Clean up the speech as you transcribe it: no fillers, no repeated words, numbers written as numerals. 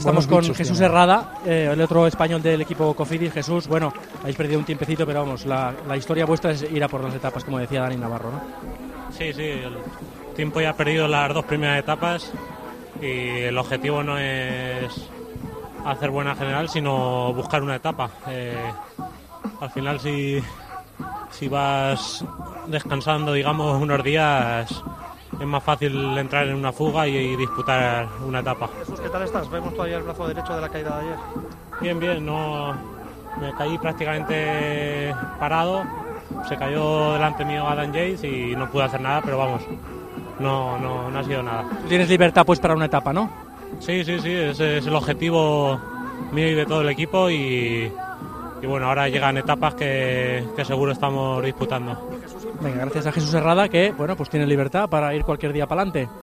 Estamos con Jesús Herrada, el otro español del equipo Cofidis. Jesús, bueno, habéis perdido un tiempecito, pero vamos, la historia vuestra es ir a por las etapas, como decía Dani Navarro, ¿no? Sí, el tiempo ya ha perdido las 2 primeras etapas y el objetivo no es hacer buena general, sino buscar una etapa. Al final, si vas descansando, digamos, unos días, es más fácil entrar en una fuga y disputar una etapa. Jesús, ¿qué tal estás? Vemos todavía el brazo derecho de la caída de ayer. Bien, no, me caí prácticamente parado. Se cayó delante mío Adam Yates y no pude hacer nada, pero vamos, no ha sido nada. Tienes libertad pues para una etapa, ¿no? Sí, ese es el objetivo mío y de todo el equipo y bueno, ahora llegan etapas que seguro estamos disputando. Venga, gracias a Jesús Herrada, que bueno, pues tiene libertad para ir cualquier día para adelante.